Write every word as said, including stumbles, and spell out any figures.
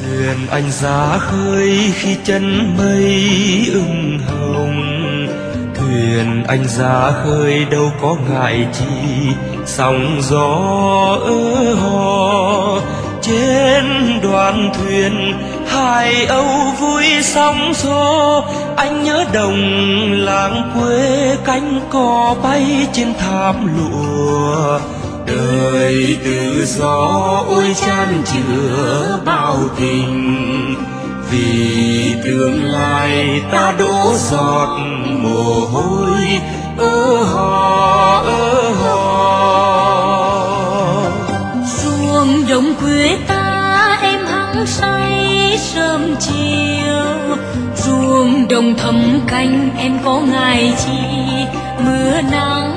thuyền anh ra khơi khi chân mây ửng hồng, thuyền anh ra khơi đâu có ngại chi sóng gió ơ hò. Trên đoàn thuyền hải âu vui sóng xô, anh nhớ đồng làng quê cánh cò bay trên thảm lụa. Đời tự do ôi chan chứa bao tình, vì tương lai ta đổ giọt mồ hôi ơ hò ơ hò. Ruộng đồng quê ta em hăng say sớm chiều, ruộng đồng thầm canh em có ngại chi mưa nắng